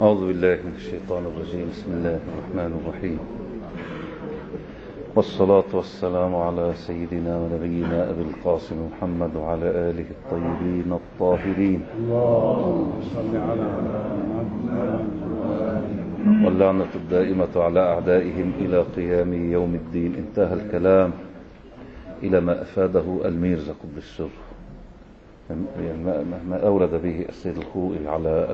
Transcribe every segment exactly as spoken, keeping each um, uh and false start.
أعوذ بالله من الشيطان الرجيم. بسم الله الرحمن الرحيم، والصلاة والسلام على سيدنا ونبينا أبي القاسم محمد وعلى آله الطيبين الطاهرين، اللهم صل على محمد. واللعنة الدائمة على أعدائهم إلى قيام يوم الدين. انتهى الكلام إلى ما أفاده الميرزا قطب السر، ما أورد به السيد الخوئي على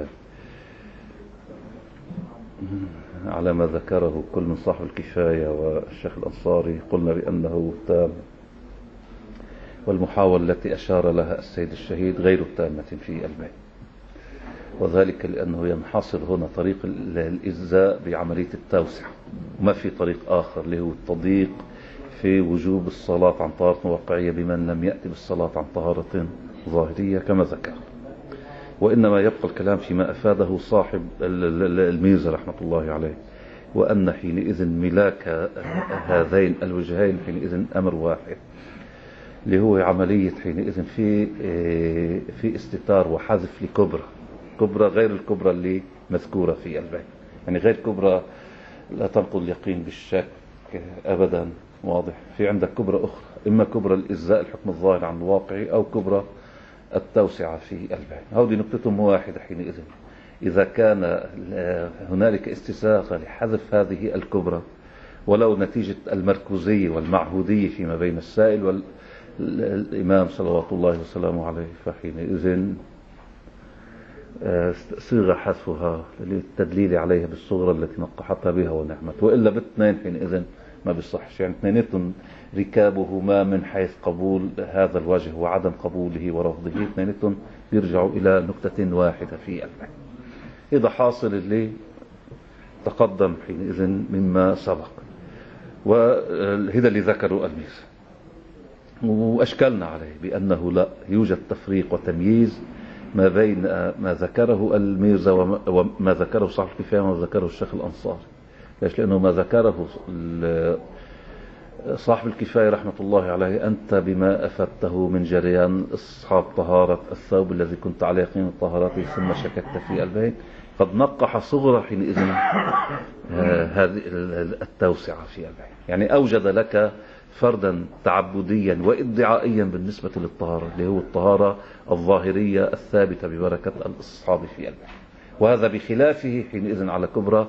على ما ذكره كل من صاحب الكفاية والشيخ الأنصاري. قلنا بأنه تام، والمحاولة التي أشار لها السيد الشهيد غير تامة في البيت، وذلك لأنه ينحصر هنا طريق الإجزاء بعملية التوسعة، وما في طريق آخر اللي هو التضييق في وجوب الصلاة عن طهارة واقعية بمن لم يأتي بالصلاة عن طهارة ظاهرية كما ذكر. وإنما يبقى الكلام فيما أفاده صاحب الميرزا رحمة الله عليه، وأن حينئذ ملاك هذين الوجهين حينئذ أمر واحد، اللي هو عملية حينئذ في في استتار وحذف لكبرى كبرى غير الكبرى اللي مذكورة في البيت، يعني غير كبرى لا تنقض اليقين بالشك أبدا. واضح؟ في عندك كبرى أخرى، إما كبرى الإجزاء الحكم الظاهر عن الواقعي، أو كبرى التوسعة في البيت. هذه نقطتهم واحدة حينئذ. إذا كان هنالك استساغة لحذف هذه الكبرى ولو نتيجة المركزية والمعهودية فيما بين السائل والإمام صلوات الله وسلامه عليه، فحينئذ صيغ حذفها للتدليل عليها بالصغرى التي نقحتها بها ونعمت، وإلا باثنين حينئذ ما بيصحش. يعني اثنيناتهم ركابهما من حيث قبول هذا الوجه وعدم قبوله ورفضه، اثنيناتهم يرجعوا إلى نقطة واحدة في البيت. إذا حاصل اللي تقدم حينئذ مما سبق، وهذا اللي ذكروا الميرزا، وأشكلنا عليه بأنه لا يوجد تفريق وتمييز ما بين ما ذكره الميرزا وما ذكره صاحب الكفاية وما ذكره الشيخ الأنصاري. ليش؟ لأنه ما ذكره صاحب الكفاية رحمة الله عليه أنت بما أفدته من جريان أصحاب طهارة الثوب الذي كنت على يقين طهارته ثم شككت في البيت، قد نقح صغرى حينئذ هذه التوسعة في البيت، يعني أوجد لك فردا تعبديا وادعائيا بالنسبة للطهارة، اللي هو الطهارة الظاهرية الثابتة ببركة الأصحاب في البيت. وهذا بخلافه حينئذ على كبرى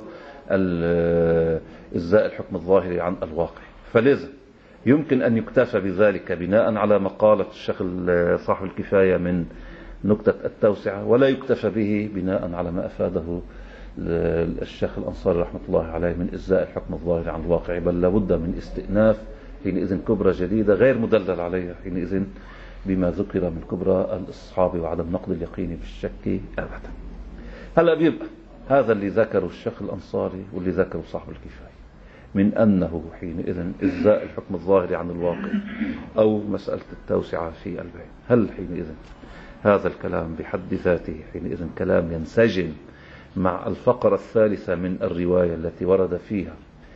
إجزاء الحكم الظاهري عن الواقع. فلذا يمكن أن يكتفى بذلك بناء على مقالة الشيخ صاحب الكفاية من نقطة التوسعة، ولا يكتفى به بناء على ما أفاده الشيخ الأنصاري رحمة الله عليه من إجزاء الحكم الظاهري عن الواقع، بل لابد من استئناف حينئذ كبرى جديدة غير مدلل عليها حينئذ بما ذكر من كبرى الأصحاب وعدم نقض اليقين بالشك أبدا. هلا بيبقى هذا اللي ذكره الشيخ الأنصاري واللي ذكره صاحب الكفاية من أنه حينئذ إجزاء الحكم الظاهري عن الواقع أو مسألة التوسعة في البيت، هل حينئذ هذا الكلام بحد ذاته حينئذ كلام ينسجم مع الفقرة الثالثة من الرواية التي ورد فيها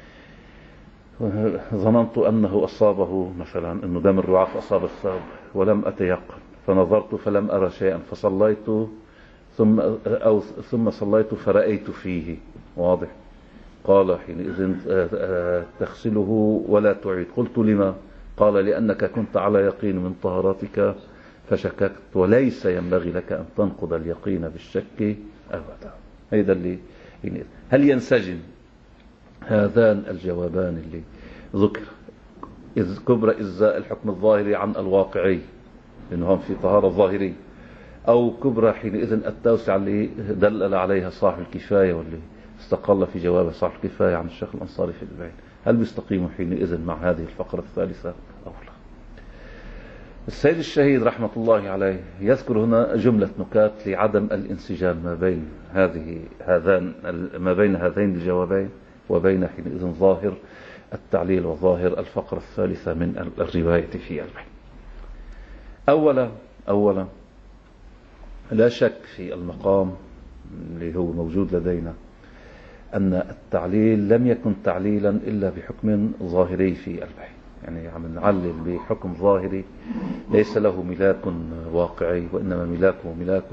ظننت أنه أصابه مثلا أنه دم الرعاف أصاب الثوب ولم أتيقن فنظرت فلم أرى شيئا فصليت ثم أو ثم صليت فرأيت فيه. واضح؟ قال حينئذ تغسله ولا تعيد. قلت لما؟ قال لأنك كنت على يقين من طهارتك فشككت، وليس ينبغي لك أن تنقض اليقين بالشك أبدا. هذا اللي حينئذ. هل ينسجم هذان الجوابان اللي ذكر إذ كبرى إجزاء الحكم الظاهري عن الواقعي لأنهم في طهارة ظاهرية، أو كبرى حينئذ التوسعة اللي دلل عليها صاحب الكفاية واللي استقل في جواب صاحب الكفاية عن الشيخ الأنصاري في البيت، هل بيستقيموا حينئذ مع هذه الفقرة الثالثة أو لا؟ السيد الشهيد رحمة الله عليه يذكر هنا جملة نكات لعدم الانسجام ما بين هذه هذان ما بين هذين الجوابين وبين حينئذ ظاهر التعليل وظاهر الفقرة الثالثة من الرواية في البيت. أولا أولا لا شك في المقام اللي هو موجود لدينا أن التعليل لم يكن تعليلا إلا بحكم ظاهري في البيت، يعني عم نعلل بحكم ظاهري ليس له ملاك واقعي، وإنما ملاكه ملاك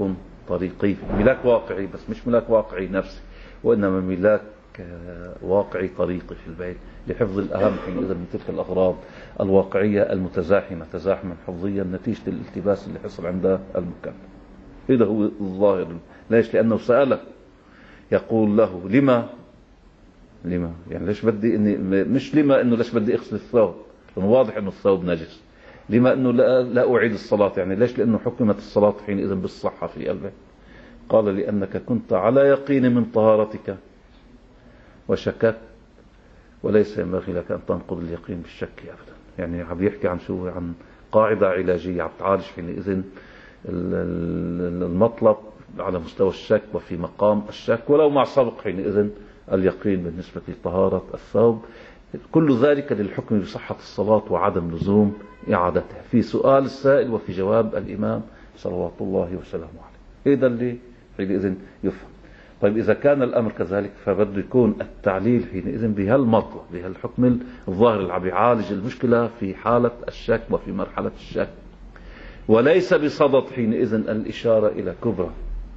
طريقي، ملاك واقعي بس مش ملاك واقعي نفسي، وإنما ملاك واقعي طريقي في البيت لحفظ الأهم حينئذ من تلك الأغراض الواقعية المتزاحمة تزاحما حفظيا نتيجة الالتباس اللي حصل عند المكلف. هذا هو الظاهر. ليش؟ لأنه سأله يقول له لما لما يعني ليش بدي إني مش لما إنه ليش بدي أغسل الثوب، لأنه واضح إنه الثوب نجس. لما إنه لا, لا أعيد الصلاة، يعني ليش؟ لأنه حكمت الصلاة حينئذ بالصحة في قلبه. قال لأنك كنت على يقين من طهارتك وشككت، وليس ينبغي لك أن تنقض اليقين بالشك أبدا. يعني عم يحكي عن شو؟ عن قاعدة علاجية عم تعالج حينئذ المطلب على مستوى الشك وفي مقام الشك، ولو مع سبق حينئذ اليقين بالنسبة لطهارة الثوب. كل ذلك للحكم بصحة الصلاة وعدم لزوم إعادتها، في سؤال السائل وفي جواب الإمام صلوات الله وسلامه عليه. هذا اللي حينئذ يفهم. طيب إذا كان الأمر كذلك فبده يكون التعليل حينئذ بهالمطلب بهالحكم الظاهر اللي عم يعالج المشكلة في حالة الشك وفي مرحلة الشك، وليس بصدد حينئذ الإشارة إلى كبرى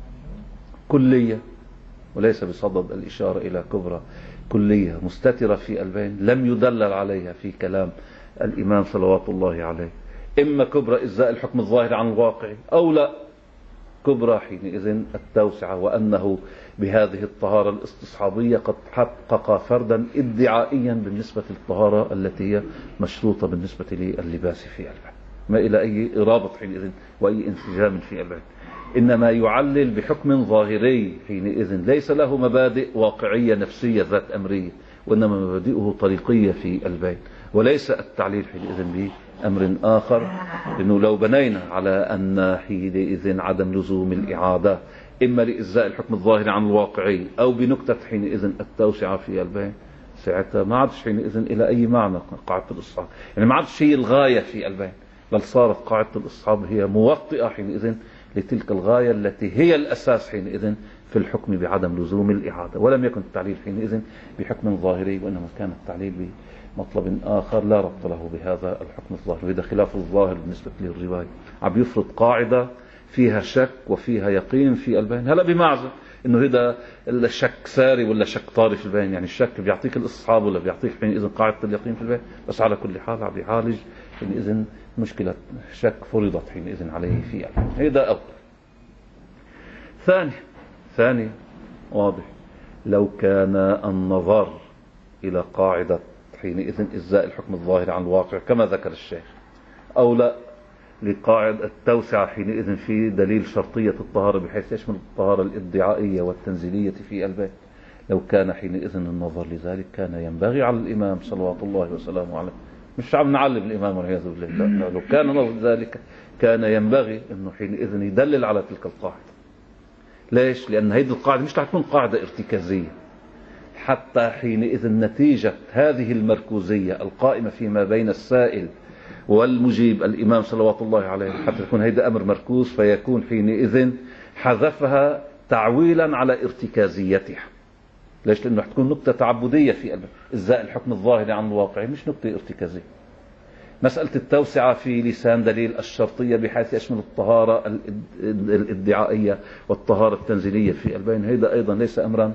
كلية، وليس بصدد الإشارة إلى كبرى كلية مستترة في قلبين لم يدلل عليها في كلام الإمام صلوات الله عليه. إما كبرى إزاء الحكم الظاهر عن الواقع، أو لا كبرى حينئذ التوسعة، وأنه بهذه الطهارة الاستصحابية قد حقق فردا ادعائيا بالنسبة للطهارة التي هي مشروطة بالنسبة لللباس في قلبه، ما إلى أي رابط حينئذ وأي انسجام في قلبه. إنما يعلل بحكم ظاهري حينئذ ليس له مبادئ واقعية نفسية ذات أمرية، وإنما مبادئه طريقية في البين، وليس التعليل حينئذ بأمر آخر. لأنه لو بنينا على أن حينئذ عدم لزوم الإعادة إما لإزاء الحكم الظاهر عن الواقعي أو بنكتة حينئذ التوسعة في البين، ساعتها ما عادش حينئذ إلى أي معنى قاعدة الإصحاب، يعني ما عادش هي الغاية في البين، بل صارت قاعدة الإصحاب هي موطئة حينئذ لتلك الغاية التي هي الأساس حينئذ في الحكم بعدم لزوم الإعادة. ولم يكن التعليل حينئذ بحكم ظاهري، وإنما كان التعليل بمطلب آخر لا ربط له بهذا الحكم الظاهري، وهذا خلاف الظاهر بالنسبة للرواية. عم يفرض قاعدة فيها شك وفيها يقين في البين، هلا بمعزة إنه هذا الشك ساري ولا شك طاري في البين، يعني الشك بيعطيك الإصحاب ولا بيعطيك حينئذ قاعدة اليقين في البين. بس على كل حال عم يعالج حينئذ مشكلة شك فرضت حينئذ عليه في البين. هذا أول. ثاني ثاني واضح، لو كان النظر إلى قاعدة حينئذ إزاء الحكم الظاهر عن الواقع كما ذكر الشيخ، أو لا لقاعدة التوسعة حينئذ في دليل شرطية الطهارة بحيث يشمل الطهارة الادعائية والتنزيلية في البيت، لو كان حينئذ النظر لذلك كان ينبغي على الإمام صلوات الله وسلامه عليه، مش عم نعلم الإمام والعياذ بالله، لو كان نظر ذلك كان ينبغي أنه حينئذ يدلل على تلك القاعدة. ليش؟ لأن هذه القاعدة مش تكون قاعدة ارتكازية، حتى حينئذ نتيجة هذه المركوزية القائمة فيما بين السائل والمجيب الإمام صلوات الله عليه، حتى يكون هذا أمر مركوز فيكون حينئذ حذفها تعويلا على ارتكازيتها. ليش؟ لأنه حتكون نقطة تعبدية في إزاء الحكم الظاهر عن الواقع، مش نقطة ارتكازية. مسألة التوسعة في لسان دليل الشرطية بحيث يشمل الطهارة الادعائية والطهارة التنزيلية في البين، هذا أيضا ليس أمرا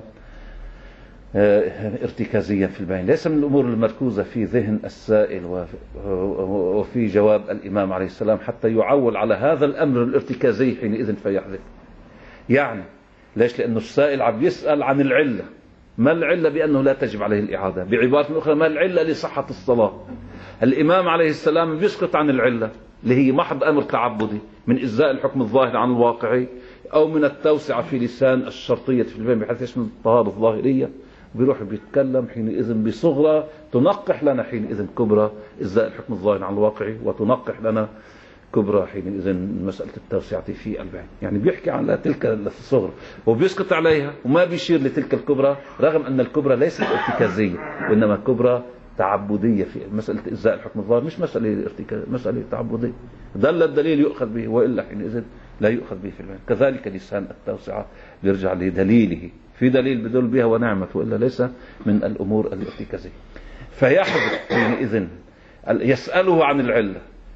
ارتكازيا في البين، ليس من الأمور المركوزة في ذهن السائل وفي جواب الإمام عليه السلام حتى يعول على هذا الأمر الارتكازي حينئذ فيحذف. يعني ليش؟ لأنه السائل عم يسأل عن العلة، ما العلة بأنه لا تجب عليه الإعادة؟ بعبارة أخرى ما العلة لصحة الصلاة؟ الإمام عليه السلام بيسكت عن العلة اللي هي محض أمر تعبدي من إزاء الحكم الظاهر عن الواقعي أو من التوسعة في لسان الشرطية في البين بحيث يشمل الطهارة الظاهرية، بيروح بيتكلم حينئذ بصغرى تنقح لنا حينئذ كبرى إزاء الحكم الظاهر عن الواقعي، وتنقح لنا كبرى حينئذ مسألة التوسعة في البين. يعني بيحكي عن تلك الصغرى وبيسكت عليها وما بيشير لتلك الكبرى، رغم أن الكبرى ليست ارتكازية وإنما كبرى تعبدية. في مسألة إزاء الحكم الظاهر مش مسألة ارتكاز، مسألة تعبدية، دل الدليل يؤخذ به وإلا حينئذ لا يؤخذ به في البين. كذلك لسان التوسعة بيرجع لدليله، في دليل بدل بها ونعمة وإلا ليس من الأمور الارتكازية. فيحدث حينئذ يسأله عن العلة،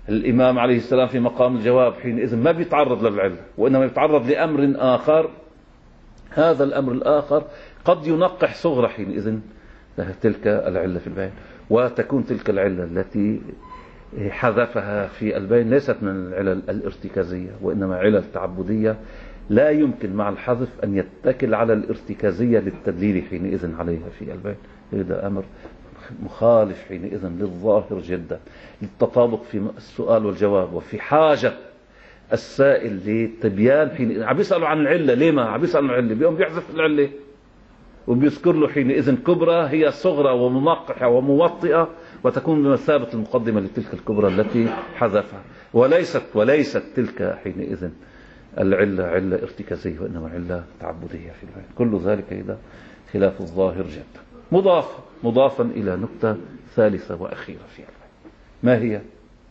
الإمام عليه السلام في مقام الجواب حينئذ ما بيتعرض للعلة، وإنما يتعرض لأمر آخر. هذا الأمر الآخر قد ينقح صغرى حينئذ تلك العلة في البين، وتكون تلك العلة التي حذفها في البين ليست من العلل الارتكازية، وإنما علل تعبدية لا يمكن مع الحذف أن يتكل على الارتكازية للتدليل حينئذ عليها في البين. هذا أمر مخالف حينئذ للظاهر جدا، للتطابق في السؤال والجواب، وفي حاجة السائل لتبيان. حين عم يسألوا عن العلة، ليه ما عم يسألوا عن العلة؟ بيقوم بيحذف العلة وبيذكر له حينئذ كبرى هي صغرى ومنقحة وموطئة، وتكون بمثابة المقدمة لتلك الكبرى التي حذفها، وليست وليست تلك حينئذ العلة علة ارتكازية، وإنما علة تعبدية في البين. كل ذلك إذا خلاف الظاهر جدا. مضاف مضافا إلى نكتة ثالثة وأخيرة في البين، ما هي؟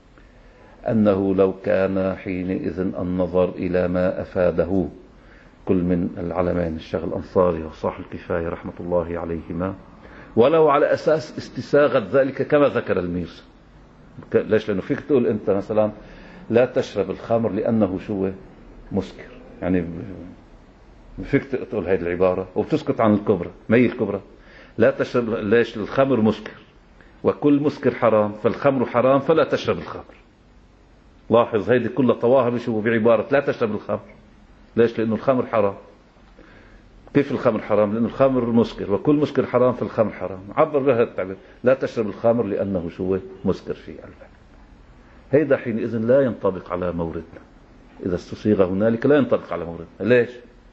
أنه لو كان حينئذ النظر إلى ما أفاده كل من العلمين الشيخ الأنصاري وصاحب الكفاية رحمة الله عليهما، ولو على أساس استساغة ذلك كما ذكر الميرزا. ليش؟ لأنه فيك تقول أنت مثلا لا تشرب الخمر لأنه شو مسكر، يعني فيك تقول هذه العبارة وبتسكت عن الكبرى. ما هي الكبرى؟ لا تشرب. ليش؟ الخمر مسكر وكل مسكر حرام، فالخمر حرام فلا تشرب الخمر. لاحظ هيدي كلها طواها بشو بعبارة لا تشرب الخمر. ليش؟ لأنه الخمر حرام. كيف الخمر حرام؟ لأنه الخمر مسكر وكل مسكر حرام فالخمر حرام. عبر بهذا التعبير لا تشرب الخمر لأنه شو مسكر في قلبك. هيدا حينئذ لا ينطبق على موردنا. إذا استصيغ هنالك لا ينطبق على موردنا. ليش؟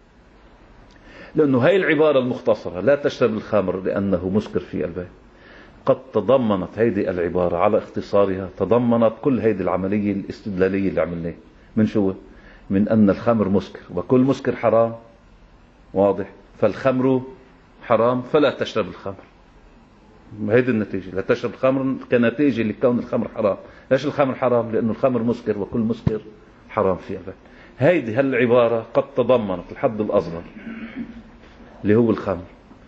لأنه هاي العبارة المختصرة لا تشرب الخمر لأنه مسكر في قلبك قد تضمنت هيدي العبارة على اختصارها، تضمنت كل هيدي العملية الاستدلالية اللي عملناها. من شو؟ من أن الخمر مسكر وكل مسكر حرام، واضح، فالخمر حرام فلا تشرب الخمر. هيدي النتيجة، لا تشرب الخمر كنتيجة لكون الخمر حرام. ليش الخمر حرام؟ لأنه الخمر مسكر وكل مسكر حرام في قلبك. هيدي هالعبارة قد تضمنت الحد الأصغر اللي هو الخمر،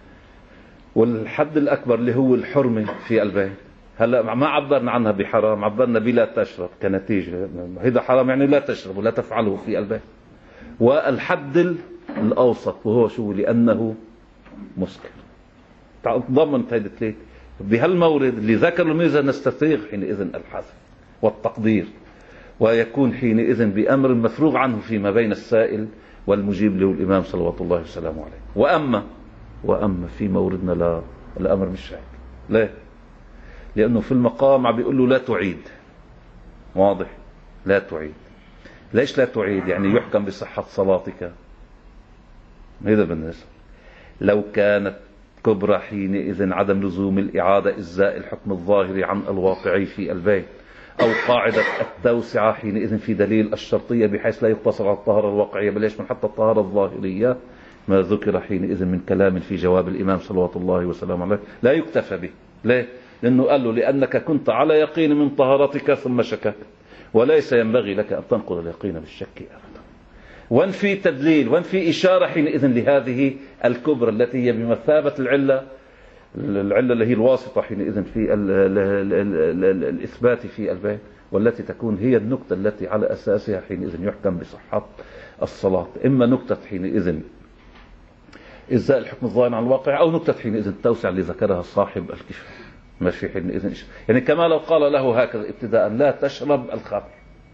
والحد الأكبر اللي هو الحرمة في البين. هلا ما عبرنا عنها بحرام، عبرنا بلا تشرب كنتيجة. هذا حرام يعني لا تشرب ولا تفعله في البين. والحد الأوسط وهو شو؟ لأنه مسكر. تضمنت هذه الثلاث. بهالمورد اللي ذكر الميزة نستفيغ حينئذ الحذف والتقدير، ويكون حينئذ بأمر مفروغ عنه فيما بين السائل والمجيب له الإمام صلوات الله وسلامه عليه. وأما وأما في موردنا لا، الأمر مش هيك. ليه؟ لأنه في المقام عم بيقول له لا تعيد. واضح؟ لا تعيد. ليش لا تعيد؟ يعني يحكم بصحة صلاتك. هذا بالنسبة. لو كانت كبرى حينئذ عدم لزوم الإعادة إزاء الحكم الظاهري عن الواقعي في البين، أو قاعدة التوسعة حينئذ في دليل الشرطية بحيث لا يقتصر على الطهارة الواقعية بل يشمل حتى الطهارة الظاهرية، ما ذكر حينئذ من كلام في جواب الإمام صلوات الله وسلامه عليه لا يكتفى به. ليه؟ لأنه قال له لأنك كنت على يقين من طهارتك ثم شككت، وليس ينبغي لك أن تنقل اليقين بالشك أبدا. وان في تدليل وان في إشارة حينئذ لهذه الكبرى التي هي بمثابة العلة العلة اللي هي الواسطة حينئذ في ال ال ال ال ال الإثبات في البين، والتي تكون هي النكتة التي على أساسها حينئذ يحكم بصحة الصلاة. إما نكتة حينئذ إزاء الحكم الظاهر عن الواقع، أو نكتة حينئذ التوسع اللي ذكرها صاحب الكفاية. ما في حينئذ يعني كما لو قال له هكذا ابتداء لا تشرب الخمر،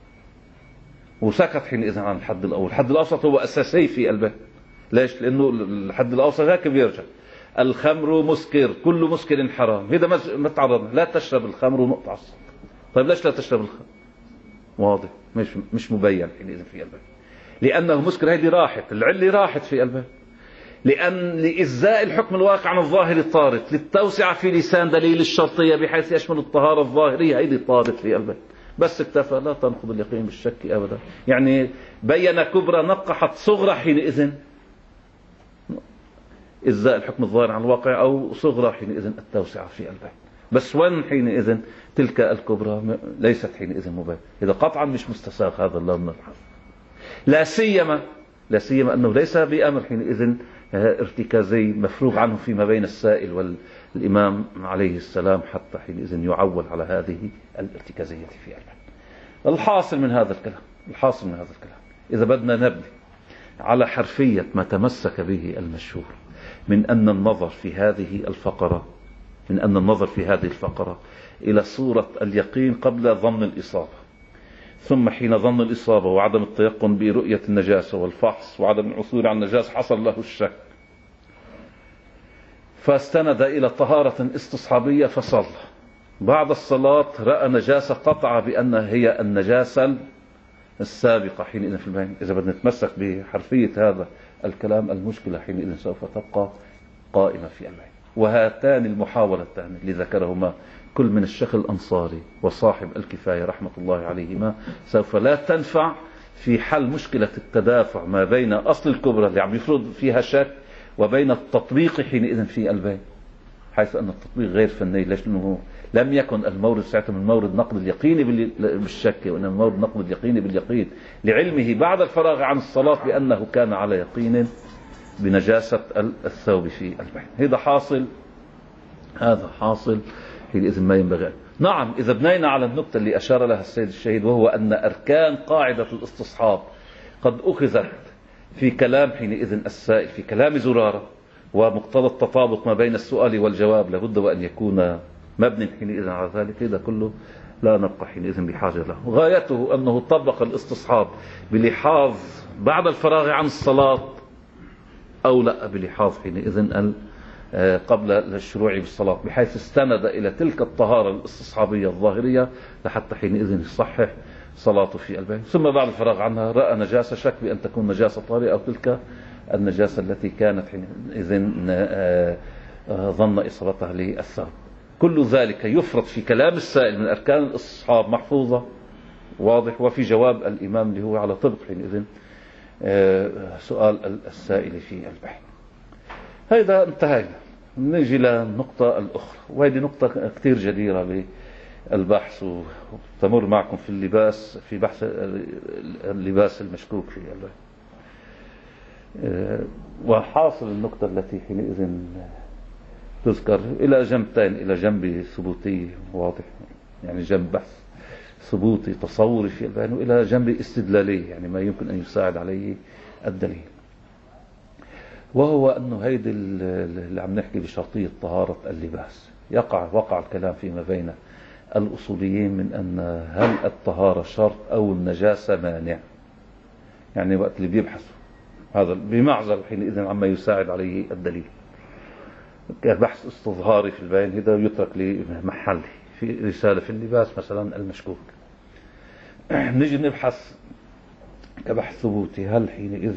وسكت حينئذ عن الحد الأول. الحد الأوسط هو أساسي في البين. ليش؟ لأنه الحد الأوسط هيك بيرجع الخمر مسكر كل مسكر حرام. هذا ما تعرضنا لا تشرب الخمر ونقطع الصوت. طيب ليش لا تشرب الخمر؟ واضح مش مش مبين حينئذ في البين، لأنه مسكر. هذه راحت العلة راحت في البين، لأن لإزاء الحكم الواقع عن الظاهر طارت، للتوسعة في لسان دليل الشرطية بحيث يشمل الطهارة الظاهرية هذه طارت في البين. بس اكتفى لا تنقض اليقين بالشك أبدا. يعني بين كبرى نقحت صغرى حينئذ إزاء الحكم الظاهر عن الواقع، أو صغرى حينئذ التوسعة في البين. بس وين حينئذ تلك الكبرى ليست حينئذ مبين. إذا قطعا مش مستساغ هذا اللون من الحظ، لا سيما لا سيما أنه ليس بأمر حينئذ ارتكازي مفروغ عنه فيما بين السائل والإمام عليه السلام حتى حينئذ يعول على هذه الارتكازية في البين. الحاصل من هذا الكلام الحاصل من هذا الكلام إذا بدنا نبني على حرفية ما تمسك به المشهور من أن النظر في هذه الفقرة من أن النظر في هذه الفقرة إلى صورة اليقين قبل ظن الإصابة، ثم حين ظن الإصابة وعدم التيقن برؤية النجاسة والفحص وعدم العثور على النجاسة حصل له الشك، فاستند إلى طهارة استصحابية فصلى. بعد الصلاة رأى نجاسة قطع بأن هي النجاسة السابقة حينئذ في البين. إذا بدنا نتمسك بحرفية هذا الكلام المشكلة حينئذ سوف تبقى قائمة في البين. وهاتان المحاولتان اللي ذكرهما كل من الشيخ الأنصاري وصاحب الكفاية رحمة الله عليهما سوف لا تنفع في حل مشكلة التدافع ما بين أصل الكبرى اللي عم يفرض فيها شك وبين التطبيق حينئذ في البين، حيث أن التطبيق غير فني. ليش؟ لأنه لم يكن المورد ساعتها من مورد نقد اليقين بالشك، وإنما مورد نقد اليقين باليقين لعلمه بعد الفراغ عن الصلاة بأنه كان على يقين بنجاسة الثوب في البين. هذا حاصل هذا حاصل حينئذ ما ينبغي. نعم، إذا بنينا على النقطة اللي أشار لها السيد الشهيد، وهو أن أركان قاعدة الاستصحاب قد أخذت في كلام حينئذ السائل في كلام زرارة، ومقتضى التطابق ما بين السؤال والجواب لابد وأن يكون مبني حينئذ على ذلك، هذا كله لا نبقى حينئذ بحاجة له. غايته أنه طبق الاستصحاب بلحاظ بعد الفراغ عن الصلاة أو لا بلحاظ حينئذ قبل الشروع بالصلاة، بحيث استند إلى تلك الطهارة الاستصحابية الظاهرية لحتى حينئذ يصحح صلاته في البين. ثم بعد الفراغ عنها رأى نجاسة شك بأن تكون نجاسة طارئة أو تلك النجاسة التي كانت حينئذ ظن إصابتها للثوب. كل ذلك يفرط في كلام السائل من أركان الاستصحاب محفوظة واضح، وفي جواب الإمام اللي هو على طبق حينئذ سؤال السائل في البحث. هذا انتهينا. نجي للنقطة الأخرى، وهذه نقطة كثير جديرة بالبحث وتمر معكم في اللباس، في بحث اللباس المشكوك فيه. وحاصل النقطة التي حينئذ تذكر إلى جنبتين، إلى جنب ثبوتي واضح يعني جنب بحث ثبوتي تصوري في البيان، وإلى جنب استدلالي يعني ما يمكن أن يساعد عليه الدليل، وهو أنه هيدي اللي عم نحكي بشرطية طهارة اللباس. يقع وقع الكلام فيما بين الأصوليين من أن هل الطهارة شرط أو النجاسة مانع، يعني وقت اللي بيبحثوا هذا بمعزل حينئذ عما يساعد عليه الدليل كبحث استظهاري في البيان، هذا يترك لمحله في رسالة في اللباس مثلا المشكوك. نجي نبحث كبحث ثبوتي، هل حينئذ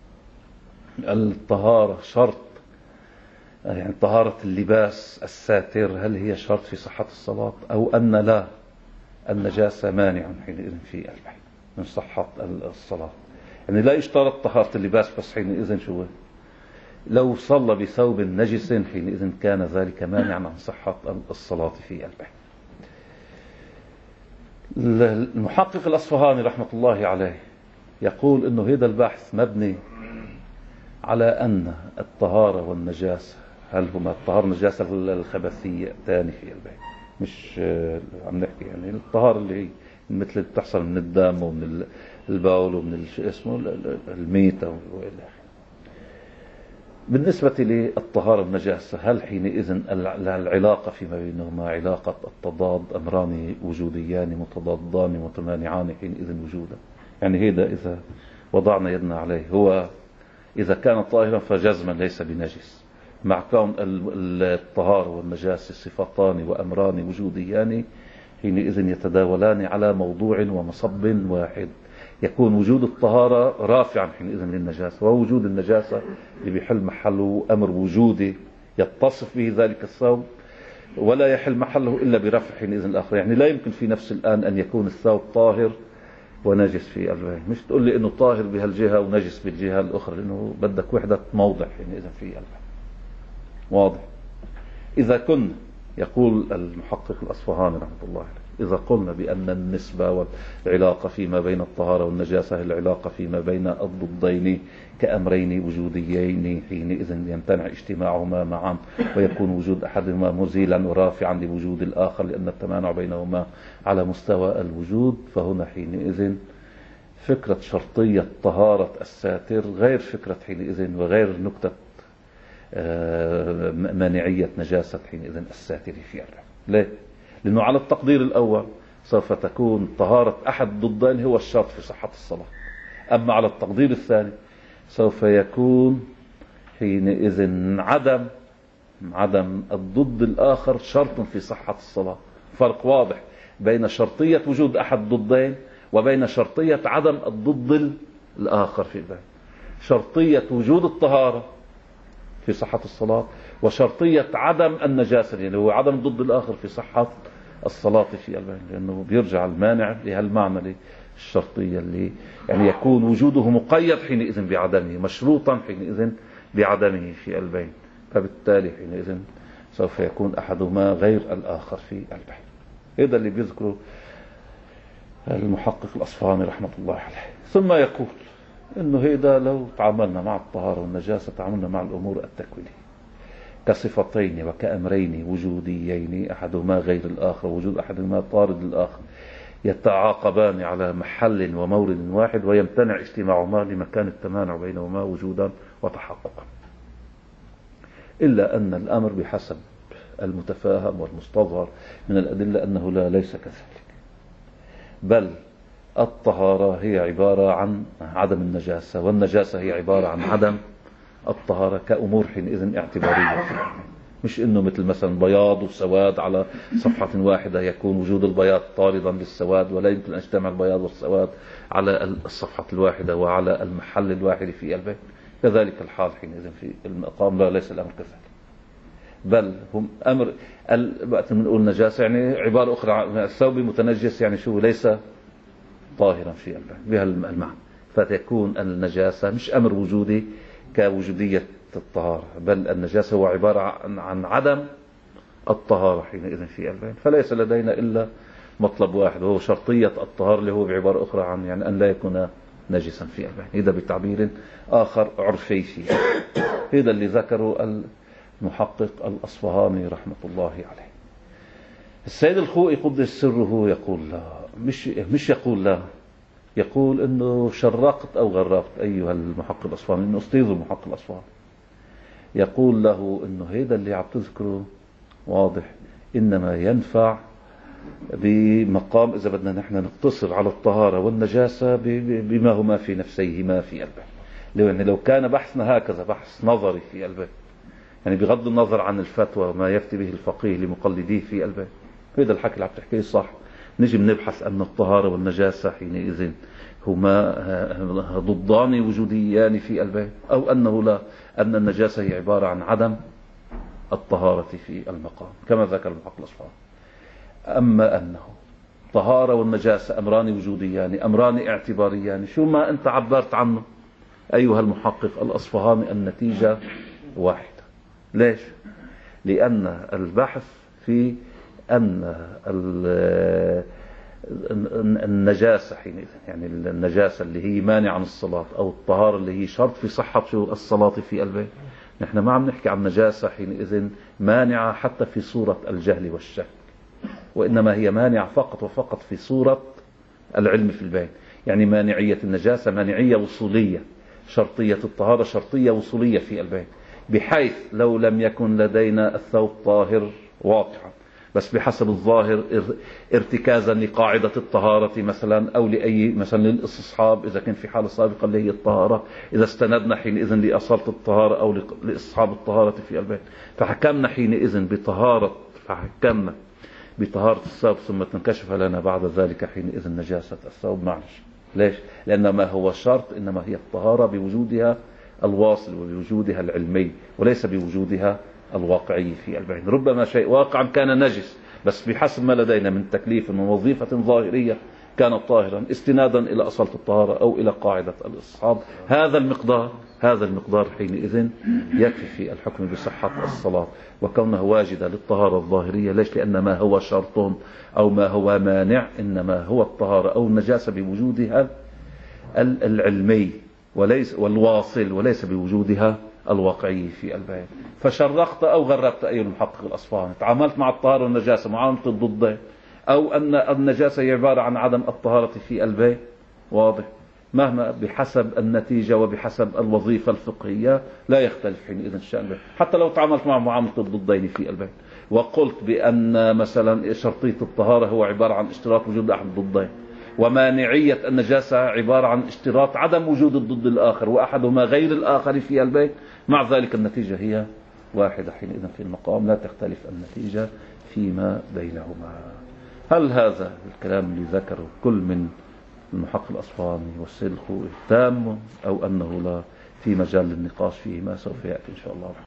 الطهارة شرط، يعني طهارة اللباس الساتر هل هي شرط في صحة الصلاة، أو أن لا النجاسة مانع حينئذ في البحث من صحة الصلاة. يعني لا يشترط طهارة اللباس بس حينئذ شو لو صلى بثوب نجس حينئذ كان ذلك مانعا عن صحة الصلاة في البحث. المحقق الأصفهاني رحمة الله عليه يقول إنه هذا البحث مبني على أن الطهارة والنجاسة هل هما الطهارة والنجاسة الخبثية تاني في البيت، مش عم نحكي يعني الطهارة اللي هي مثل اللي بتحصل من الدم ومن البول ومن اسمه الميتة وإلى آخره. بالنسبة للطهارة والنجاسة هل حينئذ العلاقة فيما بينهما علاقة التضاد، أمران وجوديان متضادان متمانعان حينئذ وجودا، يعني هيدا إذا وضعنا يدنا عليه هو إذا كان طاهرا فجزما ليس بنجس، مع كون الطهارة والنجاسة صفتان وأمران وجوديان حينئذ يتداولان على موضوع ومصب واحد، يكون وجود الطهارة رافعا حينئذ للنجاسة، ووجود النجاسة اللي بيحل محله أمر وجودي يتصف به ذلك الثوب ولا يحل محله إلا برفع حينئذ الآخر. يعني لا يمكن في نفس الآن أن يكون الثوب طاهر ونجس في البين، مش تقول لي إنه طاهر بهالجهة ونجس بالجهة الأخرى، لأنه بدك وحدة موضع حينئذ في البين. واضح؟ إذا كن يقول المحقق الأصفهاني رحمة الله عليه إذا قلنا بأن النسبة والعلاقة فيما بين الطهارة والنجاسة العلاقة فيما بين الضدين كأمرين وجوديين، حينئذ يمتنع اجتماعهما معا ويكون وجود أحدهما مزيلا ورافعا لوجود الآخر لأن التمانع بينهما على مستوى الوجود. فهنا حينئذ فكرة شرطية طهارة الساتر غير فكرة حينئذ وغير نكتة مانعية نجاسة حينئذ الساتر في الرحم. ليه؟ لأنه على التقدير الأول سوف تكون طهارة أحد الضدين هو الشرط في صحة الصلاة، أما على التقدير الثاني سوف يكون حينئذ عدم عدم الضد الآخر شرط في صحة الصلاة. فرق واضح بين شرطية وجود أحد الضدين وبين شرطية عدم الضد الآخر في البيت. شرطية وجود الطهارة في صحة الصلاة وشرطية عدم النجاسة يعني هو عدم الضد الآخر في صحة الصلاة في البيت، لأنه بيرجع المانع لهالمعنى الشرطية اللي يعني يكون وجوده مقيد حينئذ بعدمه، مشروطا حينئذ بعدمه في البيت، فبالتالي حينئذ سوف يكون أحدهما غير الآخر في البيت. هذا اللي بيذكره المحقق الأصفهاني رحمة الله عليه. ثم يقول إنه هذا لو تعاملنا مع الطهارة والنجاسة تعاملنا مع الأمور التكوينية كصفتين وكأمرين وجوديين أحدهما غير الآخر ووجود أحدهما طارد للآخر يتعاقبان على محل ومورد واحد ويمتنع اجتماعهما لمكان التمانع بينهما وجودا وتحققا، إلا أن الأمر بحسب المتفاهم والمستظهر من الأدلة أنه لا ليس كذلك، بل الطهارة هي عبارة عن عدم النجاسة والنجاسة هي عبارة عن عدم الطهارة كأمور حينئذ اعتبارية، مش إنه مثل مثلا بياض وسواد على صفحة واحدة يكون وجود البياض طاردا للسواد ولا يمكن أن يجتمع البياض والسواد على الصفحة الواحدة وعلى المحل الواحد في البيت. كذلك الحال حينئذ في المقام لا ليس الأمر كذلك، بل هم أمر وقت بنقول نجاسة يعني عبارة أخرى الثوب متنجس يعني شو ليس طاهرا في البيت بها المعنى، فتكون النجاسة مش أمر وجودي كوجودية الطهارة، بل النجاسة هو عبارة عن عدم الطهارة حينئذ في البيت. فليس لدينا إلا مطلب واحد وهو شرطية الطهارة اللي هو بعبارة أخرى عن يعني أن لا يكون نجسا في البيت، هذا بتعبير آخر عرفي فيه. هذا اللي ذكره المحقق الأصفهاني رحمة الله عليه. السيد الخوئي قدس سره يقول لا، مش مش يقول لا، يقول انه شرقت او غرقت ايها المحقق الاصفهاني، انه استاذ المحقق الاصفهاني يقول له انه هذا اللي عم تذكره واضح انما ينفع بمقام اذا بدنا نحن نقتصر على الطهارة والنجاسة بما هما في نفسيهما في البيت. لو يعني لو كان بحثنا هكذا بحث نظري في البيت يعني بغض النظر عن الفتوى وما يفتي به الفقيه لمقلديه في البيت، هذا الحكي اللي عم تحكيه صح، نجي بنبحث أن الطهارة والنجاسة حينئذ هما ضدان وجوديان في البيت، أو أنه لا، أن النجاسة هي عبارة عن عدم الطهارة في المقام كما ذكر المحقق الأصفهاني. أما أنه طهارة والنجاسة أمران وجوديان أمران اعتباريان، شو ما أنت عبرت عنه أيها المحقق الأصفهاني النتيجة واحدة. ليش؟ لأن البحث في أن النجاسة حينئذ يعني النجاسة اللي هي مانع عن الصلاة أو الطهارة اللي هي شرط في صحة الصلاة في البيت، نحن ما عم نحكي عن نجاسة حينئذ مانعة حتى في صورة الجهل والشك، وإنما هي مانعة فقط وفقط في صورة العلم في البيت. يعني مانعية النجاسة مانعية وصولية، شرطية الطهارة شرطية وصولية في البيت، بحيث لو لم يكن لدينا الثوب طاهر واقعا بس بحسب الظاهر ارتكازا لقاعدة الطهارة مثلا أو لأي مثلا للاستصحاب إذا كان في حالة سابقة اللي هي الطهارة، إذا استندنا حينئذ لأصالة الطهارة أو لإصحاب الطهارة في البيت، فحكمنا حينئذ بطهارة فحكمنا بطهارة الثوب ثم تنكشف لنا بعد ذلك حينئذ نجاسة الثوب. معلش ليش؟ لأن ما هو شرط إنما هي الطهارة بوجودها الواصل وبوجودها العلمي وليس بوجودها الواقعي في البيت. ربما شيء واقعا كان نجس بس بحسب ما لدينا من تكليف ووظيفة ظاهرية كان طاهرا استنادا إلى أصالة الطهارة أو إلى قاعدة الاستصحاب، هذا المقدار هذا المقدار حينئذ يكفي في الحكم بصحة الصلاة وكونها واجدة للطهارة الظاهرية. ليش؟ لأن ما هو شرط أو ما هو مانع إنما هو الطهارة أو النجاسة بوجودها العلمي وليس والواصل، وليس بوجودها الواقعي في البيت. فشرقت أو غربت أي المحقق الأصفهاني، تعاملت مع الطهارة والنجاسة معاملة الضدين، أو أن النجاسة هي عبارة عن عدم الطهارة في البيت، واضح، مهما بحسب النتيجة وبحسب الوظيفة الفقهية لا يختلف حينئذ الشأن، حتى لو تعاملت مع معاملة الضدين في البيت وقلت بأن مثلا شرطية الطهارة هو عبارة عن اشتراط وجود أحد الضدين، ومانعية النجاسة عبارة عن اشتراط عدم وجود الضد الآخر وأحدهما غير الآخر في البيت، مع ذلك النتيجة هي واحدة حينئذ في المقام، لا تختلف النتيجة فيما بينهما. هل هذا الكلام اللي ذكره كل من المحقق الأصفهاني والسيد الخوئي تام، أو أنه لا في مجال للنقاش فيه؟ ما سوف يأتي إن شاء الله.